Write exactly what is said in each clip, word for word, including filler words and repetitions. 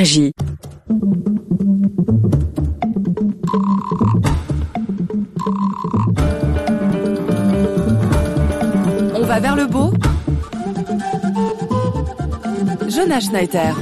Énergie. On va vers le beau. Jonas Schneider.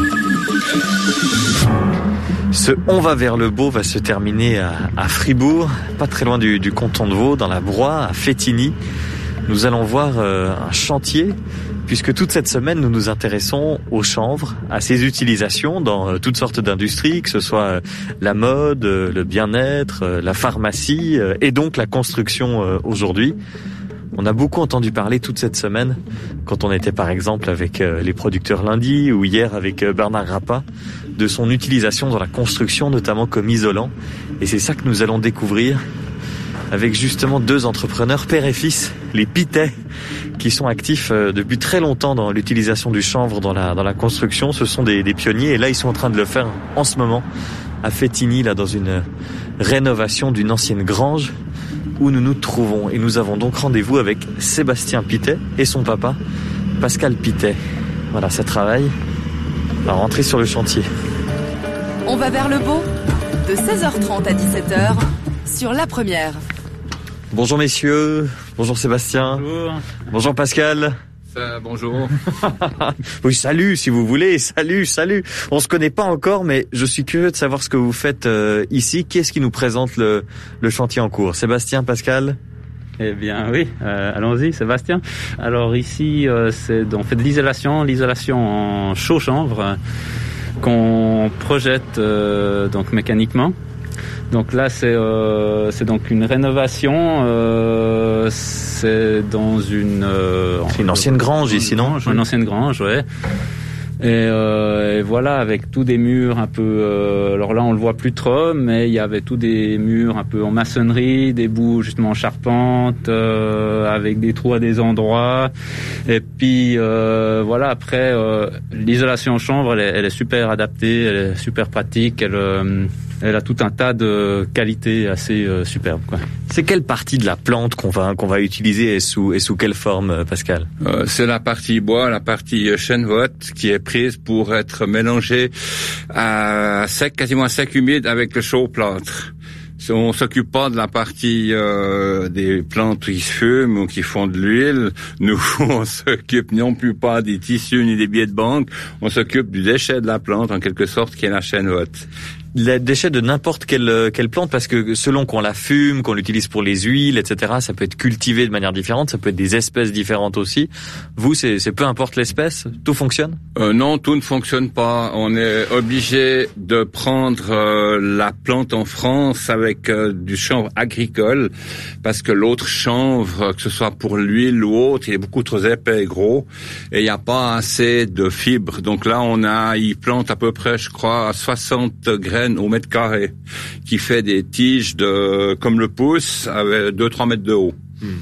Ce On va vers le beau va se terminer à, à Fribourg, pas très loin du, du canton de Vaud, dans la Broye, à Fétigny. Nous allons voir euh, un chantier, puisque toute cette semaine, nous nous intéressons au chanvre, à ses utilisations dans euh, toutes sortes d'industries, que ce soit euh, la mode, euh, le bien-être, euh, la pharmacie, euh, et donc la construction euh, aujourd'hui. On a beaucoup entendu parler toute cette semaine, quand on était par exemple avec euh, les producteurs lundi, ou hier avec euh, Bernard Rappa, de son utilisation dans la construction, notamment comme isolant. Et c'est ça que nous allons découvrir avec justement deux entrepreneurs, père et fils, les Pittet, qui sont actifs depuis très longtemps dans l'utilisation du chanvre dans la, dans la construction. Ce sont des, des pionniers et là ils sont en train de le faire en ce moment à Fétigny, là dans une rénovation d'une ancienne grange où nous nous trouvons. Et nous avons donc rendez-vous avec Sébastien Pittet et son papa, Pascal Pittet. Voilà, ça travaille. On va rentrer sur le chantier. On va vers le beau, de seize heures trente à dix-sept heures, sur La Première. Bonjour messieurs, bonjour Sébastien. Bonjour. Bonjour Pascal. Ça, bonjour. Oui, salut si vous voulez, salut, salut. On se connaît pas encore, mais je suis curieux de savoir ce que vous faites euh, ici. Qui est-ce qui nous présente le, le chantier en cours? Sébastien, Pascal? Eh bien oui, euh, allons-y Sébastien. Alors ici, euh, c'est, on fait de l'isolation, l'isolation en chaud chanvre euh, qu'on projette euh, donc mécaniquement. Donc là, c'est, euh, c'est donc une rénovation. Euh, c'est dans une... Euh, c'est une ancienne grange ici, non? Une ancienne grange, ouais. Et, euh, et voilà, avec tous des murs un peu... Euh, alors là, on le voit plus trop, mais il y avait tous des murs un peu en maçonnerie, des bouts justement en charpente, euh, avec des trous à des endroits. Et puis euh, voilà, après, euh, l'isolation en chanvre, elle est, elle est super adaptée, elle est super pratique, elle... Euh, Elle a tout un tas de qualités assez euh, superbes, quoi. C'est quelle partie de la plante qu'on va qu'on va utiliser et sous et sous quelle forme, Pascal? euh, C'est la partie bois, la partie chêne-vote qui est prise pour être mélangée à sec, quasiment à sec humide avec le chaud plâtre. On s'occupe pas de la partie euh, des plantes qui se fument ou qui font de l'huile. Nous, on s'occupe non plus pas des tissus ni des billets de banque. On s'occupe du déchet de la plante, en quelque sorte, qui est la chêne-vote. Les déchets de n'importe quelle, quelle plante, parce que selon qu'on la fume, qu'on l'utilise pour les huiles, et cetera, ça peut être cultivé de manière différente, ça peut être des espèces différentes aussi. Vous, c'est, c'est peu importe l'espèce, tout fonctionne? euh, Non, tout ne fonctionne pas. On est obligé de prendre euh, la plante en France avec euh, du chanvre agricole, parce que l'autre chanvre, que ce soit pour l'huile ou autre, il est beaucoup trop épais et gros, et il n'y a pas assez de fibres. Donc là, on a, il plante à peu près, je crois, à soixante graines au mètre carré, qui fait des tiges de comme le pouce, avec deux trois mètres de haut.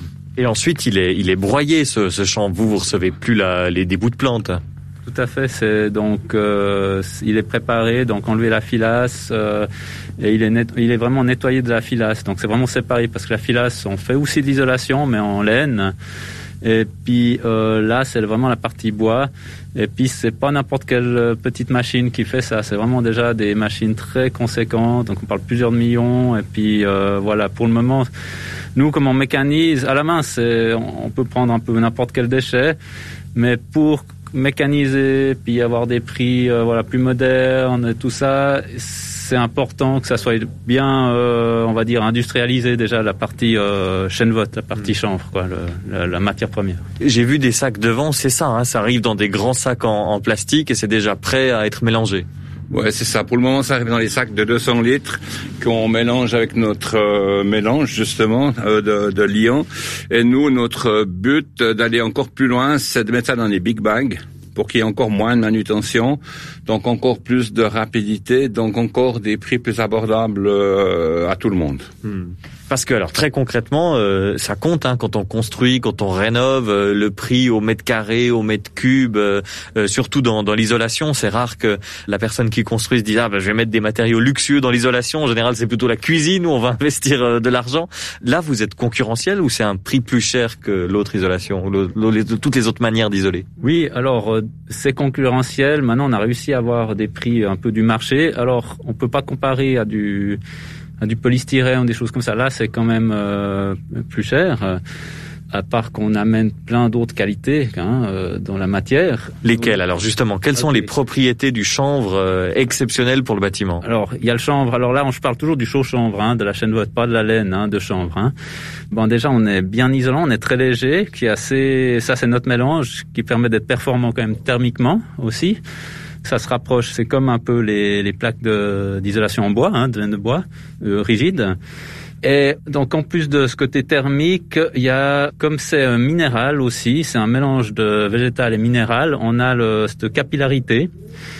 Et ensuite, il est il est broyé ce, ce chanvre. Vous vous recevez plus la, les des bouts de plantes. Tout à fait. C'est donc euh, il est préparé, donc enlever la filasse euh, et il est net, il est vraiment nettoyé de la filasse. Donc c'est vraiment séparé parce que la filasse, on fait aussi de l'isolation, mais en laine. Et puis euh, là, c'est vraiment la partie bois. Et puis c'est pas n'importe quelle petite machine qui fait ça. C'est vraiment déjà des machines très conséquentes. Donc on parle plusieurs millions. Et puis euh, voilà, pour le moment, nous comme on mécanise à la main, c'est on peut prendre un peu n'importe quel déchet, mais pour mécaniser puis avoir des prix euh, voilà plus modernes et tout ça, c'est important que ça soit bien, euh, on va dire, industrialisé déjà la partie euh, chêne-vote, la partie chanvre, quoi, le, la, la matière première. J'ai vu des sacs devant, c'est ça, hein, ça arrive dans des grands sacs en, en plastique et c'est déjà prêt à être mélangé. Ouais, c'est ça. Pour le moment, ça arrive dans les sacs de deux cents litres qu'on mélange avec notre euh, mélange, justement, euh, de, de Lyon. Et nous, notre but d'aller encore plus loin, c'est de mettre ça dans les big bags pour qu'il y ait encore moins de manutention, donc encore plus de rapidité, donc encore des prix plus abordables euh, à tout le monde. Hmm. Parce que alors très concrètement, euh, ça compte hein, quand on construit, quand on rénove, euh, le prix au mètre carré, au mètre cube, euh, euh, surtout dans, dans l'isolation. C'est rare que la personne qui construit se dise ah ben je vais mettre des matériaux luxueux dans l'isolation. En général, c'est plutôt la cuisine où on va investir euh, de l'argent. Là, vous êtes concurrentiel ou c'est un prix plus cher que l'autre isolation, ou le, le, toutes les autres manières d'isoler? Oui, alors euh, c'est concurrentiel. Maintenant, on a réussi avoir des prix un peu du marché. Alors, on peut pas comparer à du à du polystyrène ou des choses comme ça. Là, c'est quand même euh, plus cher. À part qu'on amène plein d'autres qualités hein, euh, dans la matière. Lesquelles alors justement? Quelles sont les propriétés du chanvre euh, exceptionnelles pour le bâtiment? Alors il y a le chanvre. Alors là, on, je parle toujours du chaud chanvre, hein, de la chêne-vote, pas de la laine, hein, de chanvre. Hein. Bon, déjà, on est bien isolant, on est très léger, qui est assez. Ça, c'est notre mélange qui permet d'être performant quand même thermiquement aussi. Ça se rapproche. C'est comme un peu les, les plaques de, d'isolation en bois, hein, de laine de bois euh, rigide. Et donc en plus de ce côté thermique, il y a, comme c'est un minéral aussi, c'est un mélange de végétal et minéral, on a le, cette capillarité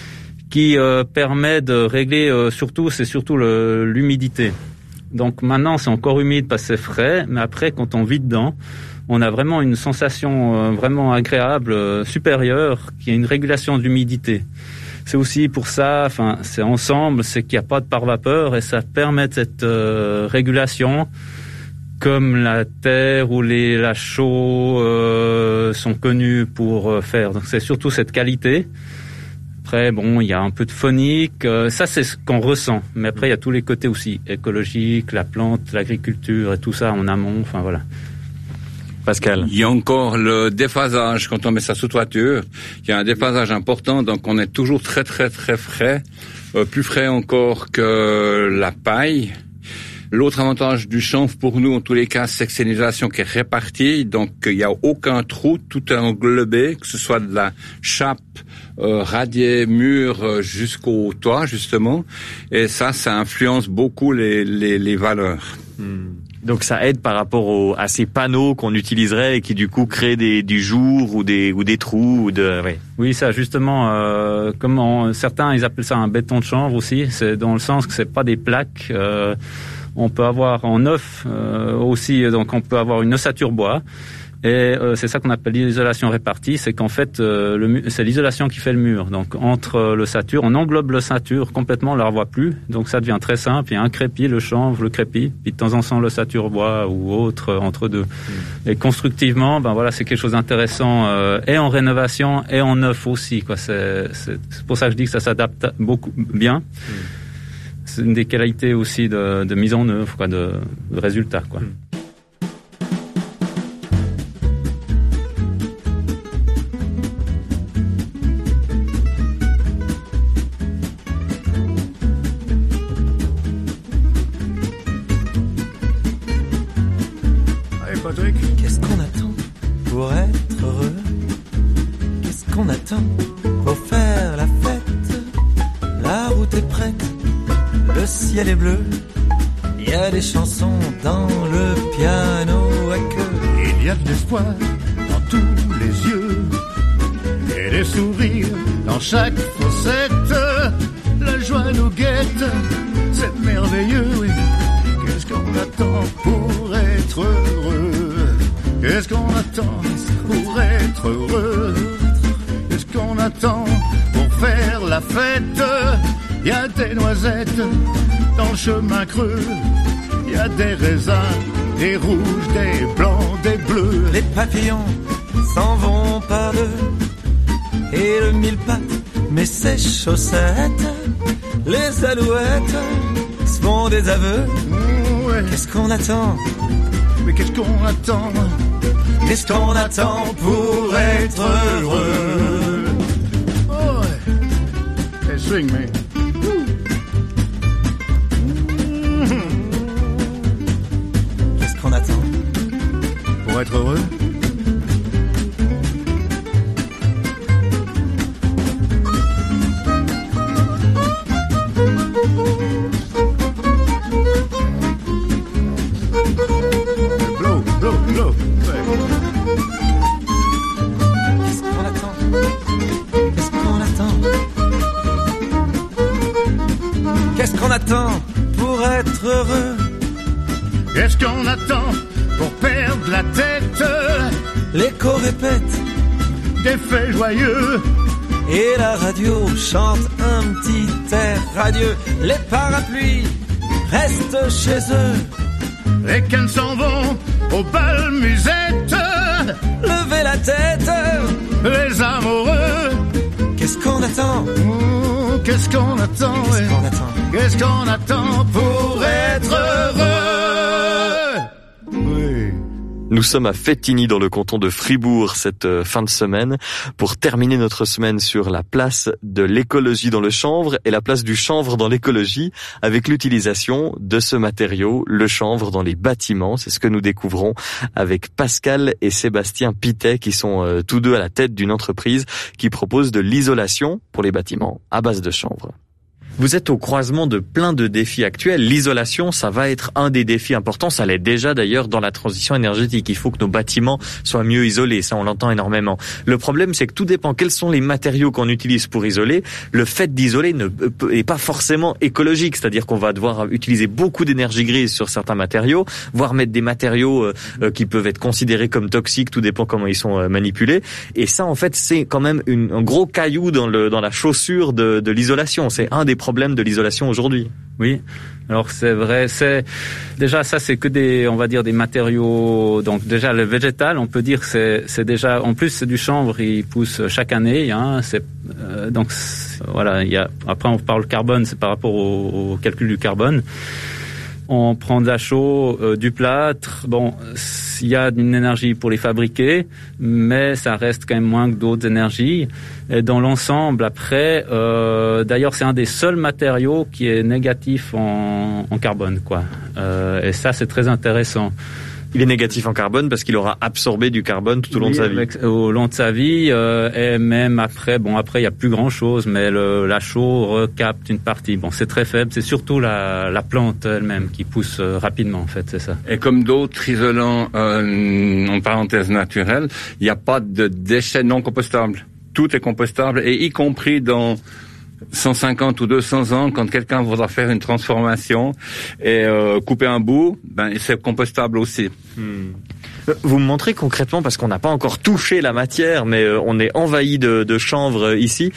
qui euh, permet de régler euh, surtout, c'est surtout le, l'humidité. Donc maintenant c'est encore humide parce que c'est frais, mais après quand on vit dedans, on a vraiment une sensation euh, vraiment agréable, euh, supérieure, qui est une régulation d'humidité. C'est aussi pour ça, enfin, c'est ensemble, c'est qu'il n'y a pas de pare-vapeur et ça permet cette euh, régulation, comme la terre ou les la chaux euh, sont connus pour euh, faire. Donc c'est surtout cette qualité. Après, bon, il y a un peu de phonique, euh, ça c'est ce qu'on ressent. Mais après, il y a tous les côtés aussi écologiques, la plante, l'agriculture et tout ça en amont. Enfin voilà. Pascal. Il y a encore le déphasage quand on met ça sous toiture. Il y a un déphasage important, donc on est toujours très très très frais, euh, plus frais encore que la paille. L'autre avantage du chanvre pour nous, en tous les cas, c'est que c'est une isolation qui est répartie, donc il n'y a aucun trou, tout est englobé, que ce soit de la chape, euh, radier, mur, euh, jusqu'au toit justement, et ça, ça influence beaucoup les les, les valeurs. Hmm. Donc ça aide par rapport au, à ces panneaux qu'on utiliserait et qui du coup créent des, du jour ou des, ou des trous ou de. Ouais. Oui, ça justement, euh, comment certains ils appellent ça un béton de chanvre aussi. C'est dans le sens que c'est pas des plaques. Euh, on peut avoir en œuf euh, aussi, donc on peut avoir une ossature bois. Et euh, c'est ça qu'on appelle l'isolation répartie, c'est qu'en fait, euh, le, c'est l'isolation qui fait le mur. Donc entre euh, l'ossature, on englobe l'ossature complètement, on ne la revoit plus. Donc ça devient très simple. Il y a un crépi, le chanvre, le crépi, puis de temps en temps l'ossature bois ou autre euh, entre deux. Mmh. Et constructivement, ben voilà, c'est quelque chose d'intéressant euh, et en rénovation et en neuf aussi. Quoi. C'est, c'est, c'est pour ça que je dis que ça s'adapte beaucoup bien. Mmh. C'est une des qualités aussi de, de mise en œuvre, quoi, de, de résultat, quoi. Mmh. Qu'est-ce qu'on attend pour être heureux? Qu'est-ce qu'on attend pour faire la fête? La route est prête, le ciel est bleu. Il y a des chansons dans le piano à queue. Il y a de l'espoir dans tous les yeux et des sourires dans chaque fossette. La joie nous guette, c'est merveilleux, oui. Qu'est-ce qu'on attend pour être heureux? Qu'est-ce qu'on attend pour être heureux? Qu'est-ce qu'on attend pour faire la fête? Il y a des noisettes dans le chemin creux. Il y a des raisins, des rouges, des blancs, des bleus. Les papillons s'en vont par deux et le mille pattes met ses chaussettes. Les alouettes se font des aveux. Mmh, ouais. Qu'est-ce qu'on attend? Mais qu'est-ce qu'on attend? Qu'est-ce qu'on attend pour être heureux? Oh, ouais. Hey, swing, man. Mmh. Qu'est-ce qu'on attend pour être heureux? Blow, blow, blow. Qu'est-ce qu'on attend? Qu'est-ce qu'on attend? Qu'est-ce qu'on attend pour être heureux? Qu'est-ce qu'on attend pour perdre la tête? L'écho répète des faits joyeux et la radio chante un petit air radieux. Les parapluies restent chez eux, les cannes s'en vont au bal musette. Levez la tête, les amoureux Qu'est-ce qu'on attend? Mmh, qu'est-ce qu'on attend? Qu'est-ce ouais. qu'on attend? Qu'est-ce qu'on attend pour être heureux? Oui. Nous sommes à Fétigny dans le canton de Fribourg cette fin de semaine pour terminer notre semaine sur la place de l'écologie dans le chanvre et la place du chanvre dans l'écologie avec l'utilisation de ce matériau, le chanvre dans les bâtiments. C'est ce que nous découvrons avec Pascal et Sébastien Pitet qui sont euh, tous deux à la tête d'une entreprise qui propose de l'isolation pour les bâtiments à base de chanvre. Vous êtes au croisement de plein de défis actuels. L'isolation, ça va être un des défis importants. Ça l'est déjà d'ailleurs dans la transition énergétique. Il faut que nos bâtiments soient mieux isolés. Ça, on l'entend énormément. Le problème, c'est que tout dépend quels sont les matériaux qu'on utilise pour isoler. Le fait d'isoler ne est pas forcément écologique. C'est-à-dire qu'on va devoir utiliser beaucoup d'énergie grise sur certains matériaux, voire mettre des matériaux euh, qui peuvent être considérés comme toxiques. Tout dépend comment ils sont euh, manipulés. Et ça, en fait, c'est quand même une, un gros caillou dans le dans la chaussure de, de l'isolation. C'est un des problème de l'isolation aujourd'hui. Oui, alors c'est vrai, c'est déjà ça, c'est que des, on va dire des matériaux. Donc déjà le végétal, on peut dire que c'est, c'est déjà, en plus c'est du chanvre, il pousse chaque année. Hein, c'est euh, donc c'est, voilà, il y a. Après on parle carbone, c'est par rapport au, au calcul du carbone. On prend de la chaux, euh, du plâtre. Bon, il y a une énergie pour les fabriquer, mais ça reste quand même moins que d'autres énergies. Et dans l'ensemble, après, euh, d'ailleurs, c'est un des seuls matériaux qui est négatif en, en carbone, quoi. Euh, et ça, c'est très intéressant. Il est négatif en carbone parce qu'il aura absorbé du carbone tout au long oui, de sa vie. Avec, au long de sa vie, euh, et même après, bon après il y a plus grand chose, mais le, la chaux recapte une partie. Bon, c'est très faible, c'est surtout la, la plante elle-même qui pousse euh, rapidement en fait, c'est ça. Et comme d'autres isolants, euh, en parenthèse naturelle, il n'y a pas de déchets non compostables. Tout est compostable, et y compris dans cent cinquante ou deux cents ans, quand quelqu'un voudra faire une transformation et euh, couper un bout, ben c'est compostable aussi. Hmm. Vous me montrez concrètement, parce qu'on n'a pas encore touché la matière, mais euh, on est envahi de, de chanvre ici.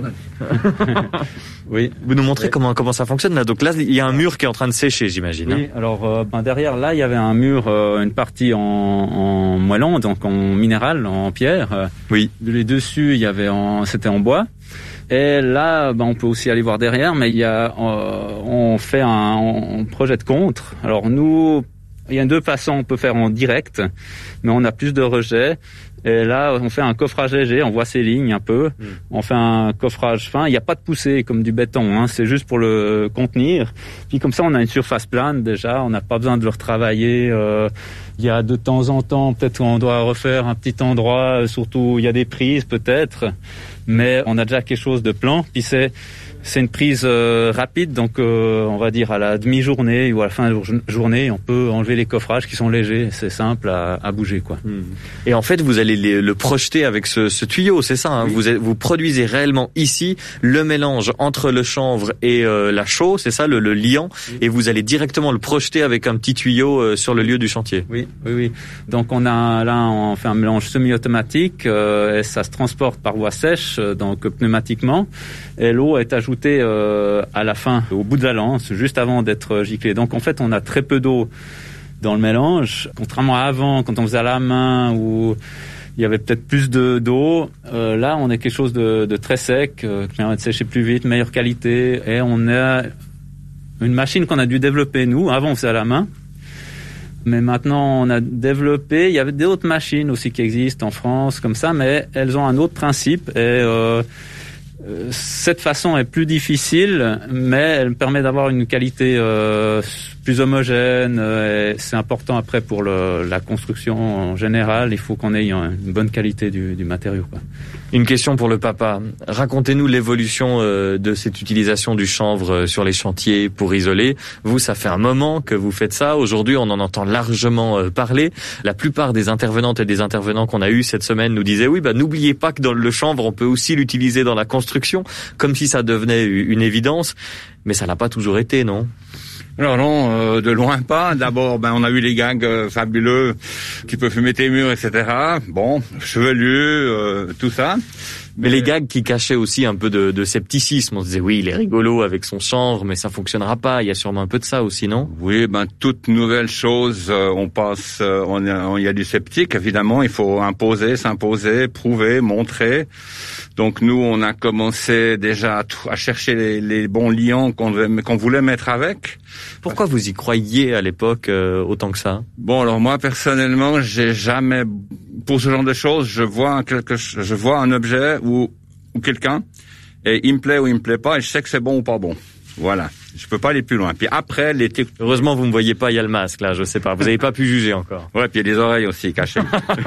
Oui. Vous nous montrez oui. comment comment ça fonctionne là. Donc là, il y a un mur qui est en train de sécher, j'imagine. Oui. Alors euh, ben derrière là, il y avait un mur, euh, une partie en, en moellon, donc en minéral, en pierre. Oui. Les dessus, il y avait en, c'était en bois. Et là, ben, on peut aussi aller voir derrière, mais il y a, euh, on fait un, on projette contre. Alors nous, il y a deux façons, on peut faire en direct, mais on a plus de rejets. Et là, on fait un coffrage léger, on voit ces lignes un peu. Mmh. On fait un coffrage fin. Il n'y a pas de poussée comme du béton, hein, c'est juste pour le contenir. Puis comme ça, on a une surface plane déjà. On n'a pas besoin de le retravailler. Euh, il y a de temps en temps, peut-être qu'on doit refaire un petit endroit. Surtout, il y a des prises peut-être, mais on a déjà quelque chose de plan. Puis c'est c'est une prise euh, rapide, donc euh, on va dire à la demi-journée ou à la fin de la journée, on peut enlever les coffrages qui sont légers. C'est simple à, à bouger, quoi. Et en fait, vous allez les, le projeter avec ce, ce tuyau, c'est ça, hein, oui. vous, vous produisez réellement ici le mélange entre le chanvre et euh, la chaux, c'est ça, le, le liant, oui. Et vous allez directement le projeter avec un petit tuyau euh, sur le lieu du chantier. Oui, oui, oui. Donc on a là, on fait un mélange semi-automatique euh, et ça se transporte par voie sèche, donc pneumatiquement, et l'eau est ajoutée euh, à la fin, au bout de la lance, juste avant d'être giclée. Donc en fait, on a très peu d'eau dans le mélange, contrairement à avant, quand on faisait à la main ou il y avait peut-être plus de d'eau. Euh, là, on a quelque chose de, de très sec, euh, qui permet de sécher plus vite, meilleure qualité, et on a une machine qu'on a dû développer nous. Avant, on faisait à la main, mais maintenant, on a développé. Il y avait d'autres machines aussi qui existent en France, comme ça, mais elles ont un autre principe et euh, cette façon est plus difficile, mais elle permet d'avoir une qualité euh, plus homogène. Et c'est important après pour le, la construction en général. Il faut qu'on ait une bonne qualité du, du matériau, quoi. Une question pour le papa. Racontez-nous l'évolution euh, de cette utilisation du chanvre sur les chantiers pour isoler. Vous, ça fait un moment que vous faites ça. Aujourd'hui, on en entend largement euh, parler. La plupart des intervenantes et des intervenants qu'on a eus cette semaine nous disaient oui, bah n'oubliez pas que dans le chanvre, on peut aussi l'utiliser dans la construction, comme si ça devenait une évidence. Mais ça n'a pas toujours été, non ? Alors non, euh, de loin pas. D'abord, ben on a eu les gangs euh, fabuleux qui peuvent fumer tes murs, et cetera. Bon, chevelus, euh, tout ça. Mais, mais les gags qui cachaient aussi un peu de, de scepticisme. On se disait oui, il est rigolo avec son chanvre, mais ça fonctionnera pas. Il y a sûrement un peu de ça aussi, non ? Oui, ben toute nouvelle chose, euh, on passe, euh, on, il y a du sceptique. Évidemment, il faut imposer, s'imposer, prouver, montrer. Donc nous, on a commencé déjà à, à chercher les, les bons liants qu'on, devait, qu'on voulait mettre avec. Pourquoi vous y croyiez à l'époque euh, autant que ça? Bon, alors moi personnellement, j'ai jamais, pour ce genre de choses, je vois quelque, je vois un objet ou ou quelqu'un et il me plaît ou il me plaît pas et je sais que c'est bon ou pas bon. Voilà. Je peux pas aller plus loin. Puis après, les t- Heureusement, vous me voyez pas, il y a le masque, là, je sais pas. Vous avez pas pu juger encore. Ouais, puis il y a les oreilles aussi cachées.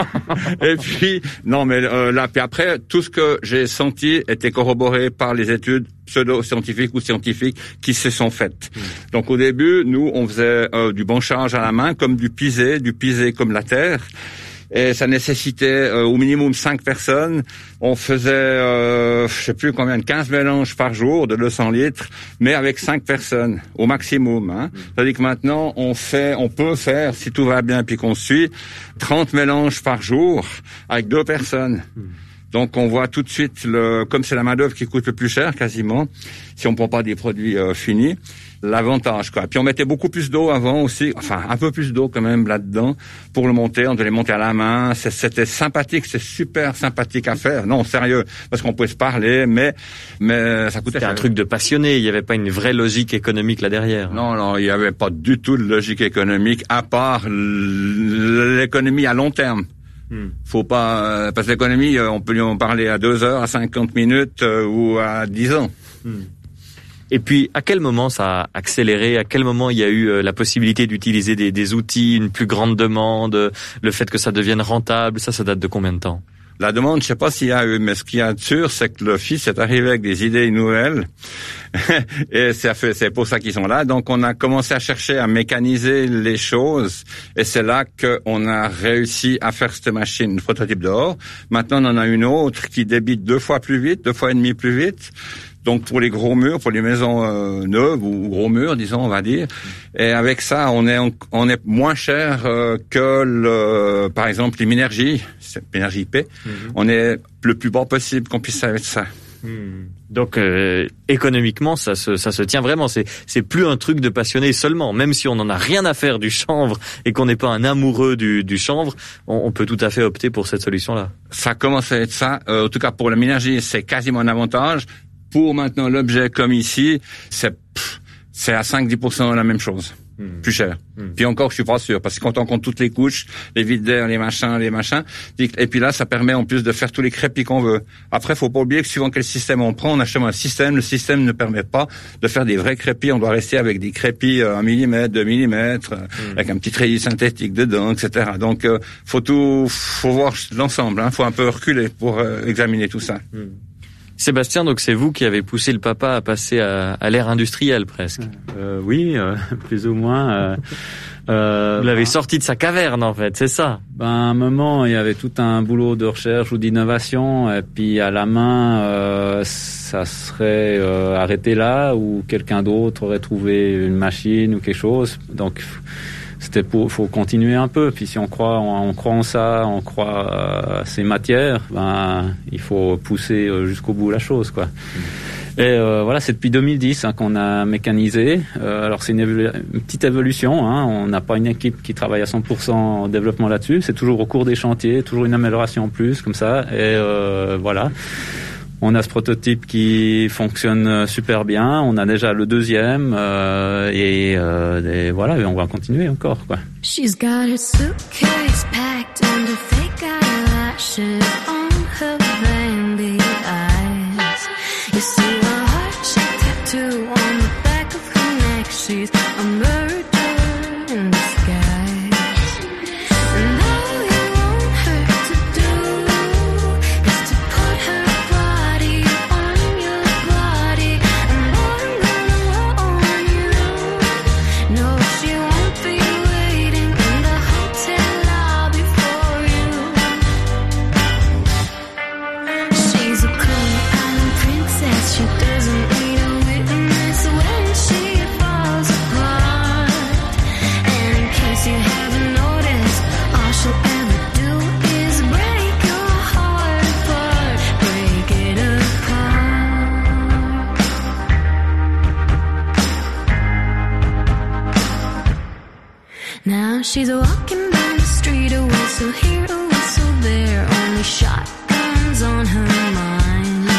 Et puis, non, mais euh, là, puis après, tout ce que j'ai senti était corroboré par les études pseudo-scientifiques ou scientifiques qui se sont faites. Mmh. Donc au début, nous, on faisait euh, du branchage à la main, comme du pisé, du pisé comme la terre. Et ça nécessitait euh, au minimum cinq personnes. On faisait, euh, je sais plus combien, quinze mélanges par jour de deux cents litres, mais avec cinq personnes au maximum. Hein. Mmh. C'est-à-dire que maintenant, on fait, on peut faire, si tout va bien puis qu'on suit, trente mélanges par jour avec deux personnes. Mmh. Donc on voit tout de suite, le, comme c'est la main d'œuvre qui coûte le plus cher quasiment, si on prend pas des produits euh, finis, l'avantage quoi. Puis on mettait beaucoup plus d'eau avant aussi, enfin un peu plus d'eau quand même là-dedans pour le monter. On devait les monter à la main. C'était sympathique, c'est super sympathique à faire. Non, sérieux, parce qu'on pouvait se parler, mais mais ça coûtait. C'était un truc de passionné. Il y avait pas une vraie logique économique là derrière. Non, non, il y avait pas du tout de logique économique à part l'économie à long terme. Hmm. Faut pas, parce que l'économie, on peut lui en parler à deux heures, à cinquante minutes euh, ou à dix ans. Hmm. Et puis, à quel moment ça a accéléré? À quel moment il y a eu euh, la possibilité d'utiliser des, des outils, une plus grande demande, le fait que ça devienne rentable? Ça, ça date de combien de temps? La demande, je sais pas s'il y a eu, mais ce qu'il y a de sûr, c'est que le fils est arrivé avec des idées nouvelles. Et c'est, fait, c'est pour ça qu'ils sont là. Donc, on a commencé à chercher à mécaniser les choses. Et c'est là qu'on a réussi à faire cette machine, une prototype dehors. Maintenant, on en a une autre qui débite deux fois plus vite, deux fois et demi plus vite. Donc pour les gros murs, pour les maisons euh, neuves ou gros murs, disons, on va dire. Et avec ça, on est on est moins cher euh, que le, par exemple, les Minergie, c'est Minergie P. Mm-hmm. On est le plus bas possible qu'on puisse avec ça. Mm. Donc euh, économiquement, ça se ça se tient vraiment. C'est c'est plus un truc de passionné seulement. Même si on en a rien à faire du chanvre et qu'on n'est pas un amoureux du du chanvre, on, on peut tout à fait opter pour cette solution-là. Ça commence à être ça. Euh, en tout cas, pour la Minergie, c'est quasiment un avantage. Pour maintenant l'objet comme ici, c'est pff, c'est à cinq à dix pour cent la même chose, mmh. plus cher. Mmh. Puis encore, je suis pas sûr, parce que quand on compte toutes les couches, les vides d'air, les machins, les machins, et puis là, ça permet en plus de faire tous les crépis qu'on veut. Après, faut pas oublier que suivant quel système on prend, on achète un système. Le système ne permet pas de faire des vrais crépis. On doit rester avec des crépis un millimètre, deux millimètres, mmh. avec un petit treillis synthétique dedans, et cetera. Donc, euh, faut tout, faut voir l'ensemble. Hein. Faut un peu reculer pour euh, examiner tout ça. Mmh. Sébastien, donc c'est vous qui avez poussé le papa à passer à, à l'ère industrielle presque. Euh, oui, euh, plus ou moins. Euh, euh, vous l'avez ben, sorti de sa caverne en fait, c'est ça. Ben, à un moment, il y avait tout un boulot de recherche ou d'innovation, et puis à la main, euh, ça serait euh, arrêté là, ou quelqu'un d'autre aurait trouvé une machine ou quelque chose. Donc c'était pour, faut continuer un peu. Puis si on croit, on, on croit en ça, on croit à ces matières, ben il faut pousser jusqu'au bout la chose, quoi. Et euh, voilà, c'est depuis deux mille dix hein, qu'on a mécanisé. Euh, alors c'est une, évolu- une petite évolution. Hein. On n'a pas une équipe qui travaille à cent pour cent en développement là-dessus. C'est toujours au cours des chantiers, toujours une amélioration en plus, comme ça. Et euh, voilà. On a ce prototype qui fonctionne super bien. On a déjà le deuxième euh, et, euh, et voilà, et on va continuer encore, quoi. She's got her suitcase packed and her fake eyelashes on her baby eyes. You see a heart-shaped tattoo on the back of her neck. She's a murderer in disguise. And all you want her to do is to put her body on your body. And I'm gonna warn you, no, she won't be waiting in the hotel lobby for you. She's a cool island princess. She doesn't need a witness when she falls apart. And in case you haven't noticed, all she'll ever do is break your heart apart, break it apart. Now she's walking down the street, a whistle here, a whistle there, only shotguns on her mind.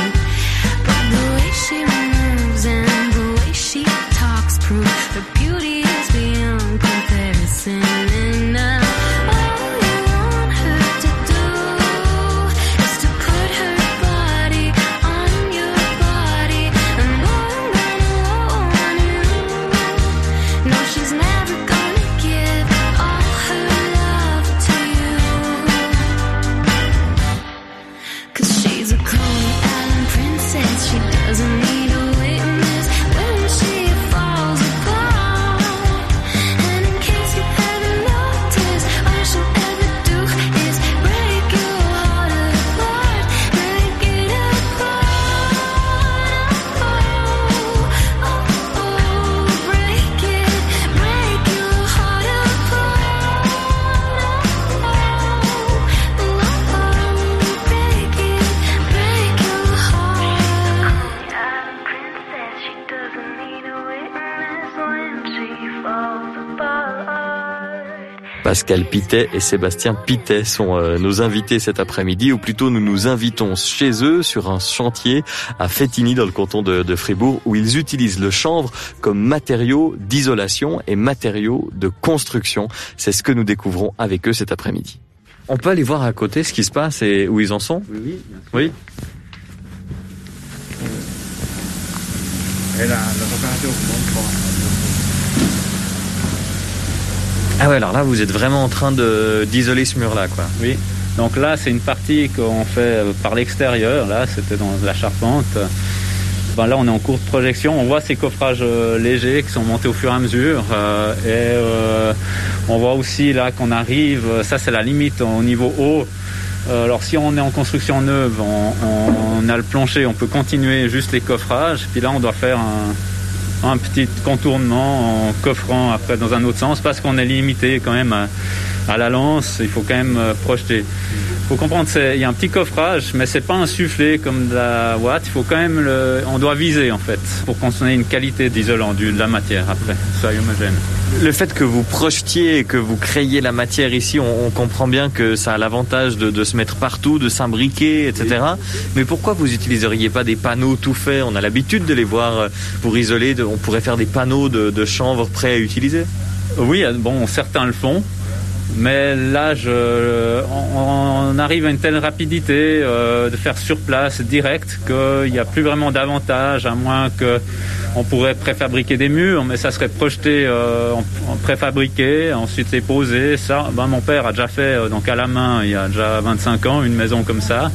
Pascal Pittet et Sébastien Pittet sont euh, nos invités cet après-midi, ou plutôt nous nous invitons chez eux sur un chantier à Fétigny dans le canton de, de Fribourg, où ils utilisent le chanvre comme matériau d'isolation et matériau de construction. C'est ce que nous découvrons avec eux cet après-midi. On peut aller voir à côté ce qui se passe et où ils en sont ? Oui, oui. Oui. Et là, l'opération Ah ouais, alors là, vous êtes vraiment en train de, d'isoler ce mur-là, quoi. Oui. Donc là, c'est une partie qu'on fait par l'extérieur. Là, c'était dans la charpente. Ben là, on est en cours de projection. On voit ces coffrages euh, légers qui sont montés au fur et à mesure. Euh, et euh, on voit aussi là qu'on arrive. Ça, c'est la limite au niveau haut. Euh, alors, si on est en construction neuve, on, on, on a le plancher, on peut continuer juste les coffrages. Puis là, on doit faire un, un petit contournement en coffrant après dans un autre sens parce qu'on est limité quand même à, à la lance. Il faut quand même euh, projeter. Il faut comprendre, il y a un petit coffrage, mais c'est pas insufflé comme de la ouate. Il faut quand même le, on doit viser en fait pour qu'on ait une qualité d'isolant de la matière après, soit homogène. Le fait que vous projetiez, que vous créiez la matière ici, on, on comprend bien que ça a l'avantage de, de se mettre partout, de s'imbriquer, et cetera. Mais pourquoi vous utiliseriez pas des panneaux tout faits ? On a l'habitude de les voir pour isoler. De, on pourrait faire des panneaux de, de chanvre prêts à utiliser. Oui, bon, certains le font. Mais là, je, on, on arrive à une telle rapidité euh, de faire sur place, direct, qu'il n'y a plus vraiment d'avantage, à moins qu'on pourrait préfabriquer des murs, mais ça serait projeté euh, en, en préfabriqué, ensuite c'est posé. Ça, ben, mon père a déjà fait, euh, donc à la main, il y a déjà vingt-cinq ans, une maison comme ça.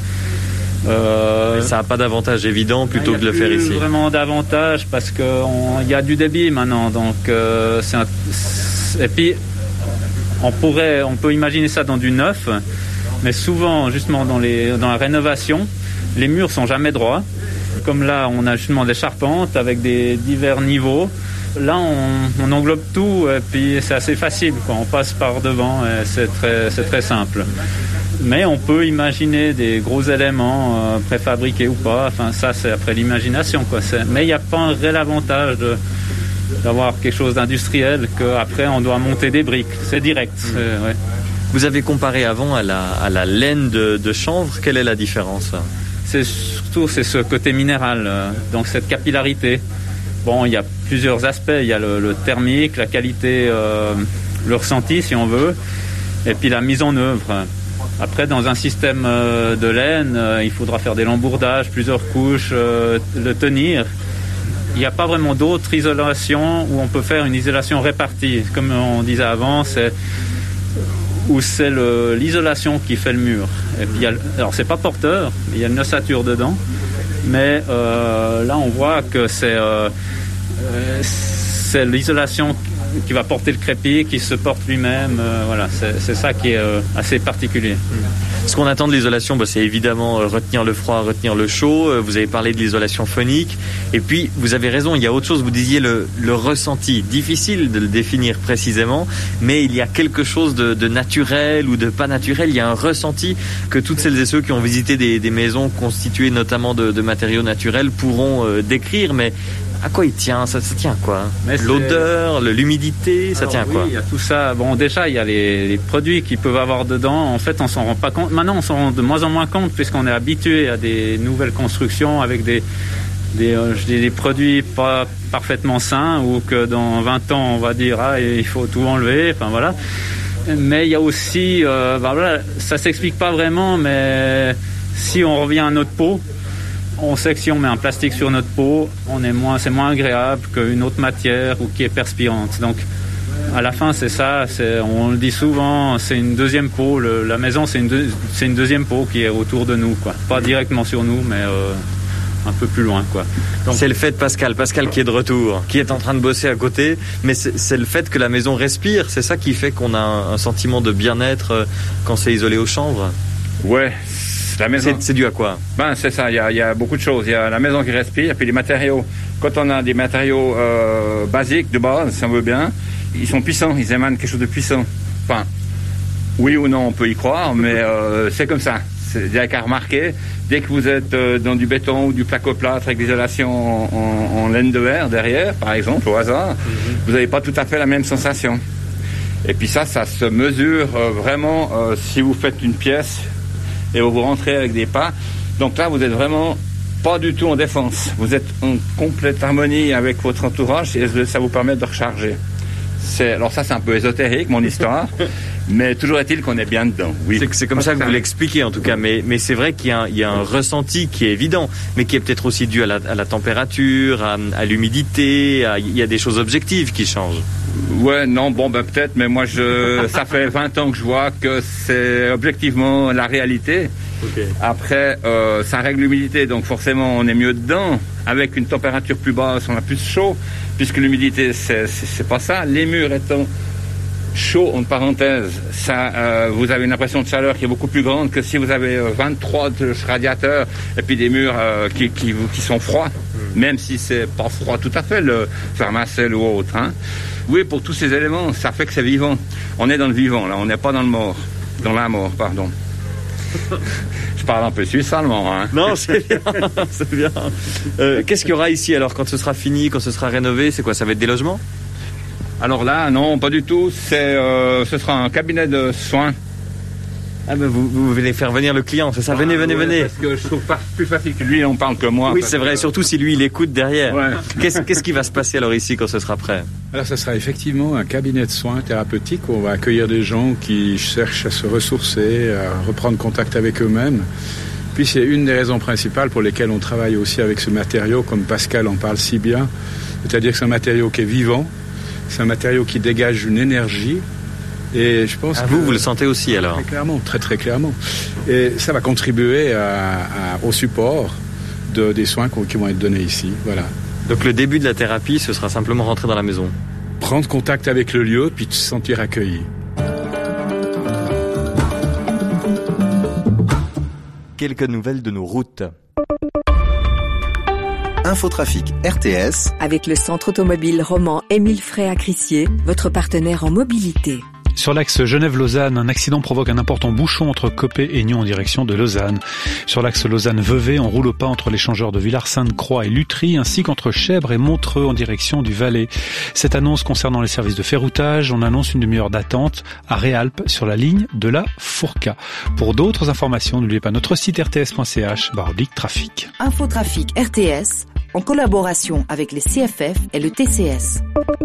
Euh, ça n'a pas d'avantage évident plutôt que de le faire ici. Il n'y a plus vraiment d'avantage parce qu'il y a du débit maintenant, donc euh, c'est un, c'est, et puis on pourrait, on peut imaginer ça dans du neuf, mais souvent, justement, dans, les, dans la rénovation, les murs sont jamais droits. Comme là, on a justement des charpentes avec des divers niveaux. Là, on, on englobe tout et puis c'est assez facile, quoi. On passe par devant et c'est très, c'est très simple. Mais on peut imaginer des gros éléments euh, préfabriqués ou pas. Enfin, ça, c'est après l'imagination, quoi. C'est, mais il n'y a pas un réel avantage de... d'avoir quelque chose d'industriel qu'après on doit monter des briques. C'est direct. C'est, ouais. Vous avez comparé avant à la, à la laine de, de chanvre. Quelle est la différence ? C'est surtout c'est ce côté minéral, euh, donc cette capillarité. Bon, il y a plusieurs aspects. Il y a le, le thermique, la qualité, euh, le ressenti si on veut, et puis la mise en œuvre. Après, dans un système euh, de laine, euh, il faudra faire des lambourdages, plusieurs couches, euh, le tenir. Il n'y a pas vraiment d'autre isolation où on peut faire une isolation répartie. Comme on disait avant, c'est où c'est le, l'isolation qui fait le mur. Et puis il y a, alors c'est pas porteur, il y a une ossature dedans, mais euh, là on voit que c'est, euh, c'est l'isolation qui va porter le crépi, qui se porte lui-même. Euh, voilà, c'est, c'est ça qui est euh, assez particulier. Ce qu'on attend de l'isolation, bah, c'est évidemment retenir le froid, retenir le chaud. Vous avez parlé de l'isolation phonique. Et puis, vous avez raison, il y a autre chose. Vous disiez le, le ressenti. Difficile de le définir précisément, mais il y a quelque chose de, de naturel ou de pas naturel. Il y a un ressenti que toutes celles et ceux qui ont visité des, des maisons constituées notamment de, de matériaux naturels pourront euh, décrire. Mais à quoi il tient ? Ça, ça tient à quoi ? Mais l'odeur, le, l'humidité, ça Alors, tient à oui, quoi ? Il y a tout ça. Bon, déjà, il y a les, les produits qu'ils peuvent avoir dedans. En fait, on s'en rend pas compte. Maintenant, on s'en rend de moins en moins compte puisqu'on est habitué à des nouvelles constructions avec des, des, euh, je dis des produits pas parfaitement sains ou que dans vingt ans, on va dire, ah, il faut tout enlever. Enfin, voilà. Mais il y a aussi, euh, bah, voilà, ça s'explique pas vraiment, mais si on revient à notre peau, on sait que si on met un plastique sur notre peau, on est moins, c'est moins agréable qu'une autre matière ou qui est perspirante. Donc, à la fin, c'est ça. C'est, on le dit souvent, c'est une deuxième peau. Le, la maison, c'est une, deux, c'est une deuxième peau qui est autour de nous, quoi. Pas directement sur nous, mais euh, un peu plus loin, quoi. Donc, c'est le fait de Pascal, Pascal qui est de retour, qui est en train de bosser à côté, mais c'est, c'est le fait que la maison respire. C'est ça qui fait qu'on a un, un sentiment de bien-être quand c'est isolé au chanvre. Ouais. La maison. C'est, c'est dû à quoi ? Ben, c'est ça, il y a, y a beaucoup de choses. Il y a la maison qui respire, et puis les matériaux. Quand on a des matériaux euh, basiques, de base, si on veut bien, ils sont puissants, ils émanent quelque chose de puissant. Enfin, oui ou non, on peut y croire, mais euh, c'est comme ça. Il n'y a qu'à remarquer, dès que vous êtes euh, dans du béton ou du placoplâtre avec l'isolation en, en, en laine de verre derrière, par exemple, au hasard, mm-hmm. vous n'avez pas tout à fait la même sensation. Et puis ça, ça se mesure euh, vraiment euh, si vous faites une pièce et vous rentrez avec des pas. Donc là, vous êtes vraiment pas du tout en défense. Vous êtes en complète harmonie avec votre entourage et ça vous permet de recharger. C'est, alors ça, c'est un peu ésotérique, mon histoire, mais toujours est-il qu'on est bien dedans. Oui. C'est, c'est comme ça que vous l'expliquez, en tout cas. Mais, mais c'est vrai qu'il y a, un, il y a un ressenti qui est évident, mais qui est peut-être aussi dû à la, à la température, à, à l'humidité. À, il y a des choses objectives qui changent. Ouais, non, bon, ben peut-être, mais moi, je, ça fait vingt ans que je vois que c'est objectivement la réalité. Okay. Après, euh, ça règle l'humidité, donc forcément, on est mieux dedans. Avec une température plus basse, on a plus chaud, puisque l'humidité, c'est, c'est, c'est pas ça. Les murs étant chauds, entre parenthèses, ça, euh, vous avez une impression de chaleur qui est beaucoup plus grande que si vous avez vingt-trois radiateurs et puis des murs euh, qui, qui, qui sont froids, mm. même si c'est pas froid tout à fait, le Fermacell ou autre. Hein. Oui, pour tous ces éléments, ça fait que c'est vivant. On est dans le vivant, là, on n'est pas dans le mort. Dans la mort, pardon. Je parle un peu suisse allemand, hein. Non, c'est bien, c'est bien. Euh, qu'est-ce qu'il y aura ici alors quand ce sera fini, quand ce sera rénové? C'est quoi? Ça va être des logements? Alors là, non, pas du tout. C'est, euh, ce sera un cabinet de soins. Ah ben vous, vous venez faire venir le client, c'est ça? Venez, venez, ouais, venez. Parce que je trouve pas plus facile que lui, on parle que moi. Oui, c'est vrai, que... surtout si lui, il écoute derrière. Ouais. Qu'est-ce, qu'est-ce qui va se passer alors ici quand ce sera prêt? Alors ça sera effectivement un cabinet de soins thérapeutiques où on va accueillir des gens qui cherchent à se ressourcer, à reprendre contact avec eux-mêmes. Puis c'est une des raisons principales pour lesquelles on travaille aussi avec ce matériau, comme Pascal en parle si bien. C'est-à-dire que c'est un matériau qui est vivant, c'est un matériau qui dégage une énergie. Et je pense ah, que vous, vous le sentez aussi alors? Très clairement, très très clairement. Et ça va contribuer à, à, au support de, des soins qui vont être donnés ici. Voilà. Donc le début de la thérapie, ce sera simplement rentrer dans la maison? Prendre contact avec le lieu, puis te sentir accueilli. Quelques nouvelles de nos routes. Infotrafic R T S avec le centre automobile Roman Émile Frey à Crissier, votre partenaire en mobilité. Sur l'axe Genève-Lausanne, un accident provoque un important bouchon entre Copé et Nyon en direction de Lausanne. Sur l'axe Lausanne-Vevey, on roule au pas entre l'échangeur de Villars-Sainte-Croix et Lutry, ainsi qu'entre Chèvres et Montreux en direction du Valais. Cette annonce concernant les services de ferroutage, on annonce une demi-heure d'attente à Réalpes sur la ligne de la Fourca. Pour d'autres informations, n'oubliez pas notre site r t s point c h barre oblique trafic. Infotrafic R T S, en collaboration avec les C F F et le T C S.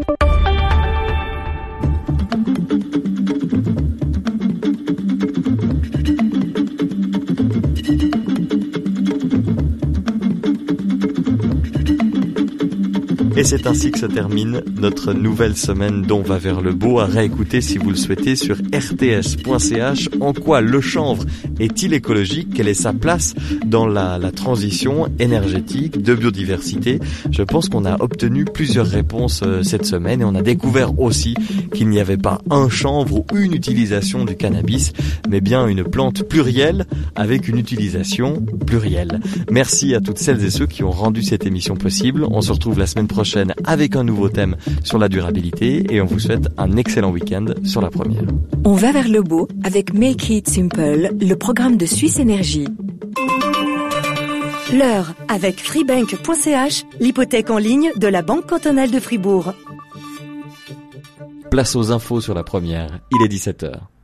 Et c'est ainsi que se termine notre nouvelle semaine d'On va vers le beau, à réécouter si vous le souhaitez sur r t s point c h. En quoi le chanvre est-il écologique? Quelle est sa place dans la, la transition énergétique, de biodiversité? Je pense qu'on a obtenu plusieurs réponses euh, cette semaine, et on a découvert aussi qu'il n'y avait pas un chanvre ou une utilisation du cannabis, mais bien une plante plurielle avec une utilisation plurielle. Merci à toutes celles et ceux qui ont rendu cette émission possible. On se retrouve la semaine prochaine avec un nouveau thème sur la durabilité, et on vous souhaite un excellent week-end sur la première. On va vers le beau avec Make It Simple, le programme de Suisse Énergie. L'heure avec freebank point c h, l'hypothèque en ligne de la Banque cantonale de Fribourg. Place aux infos sur la première, il est dix-sept heures.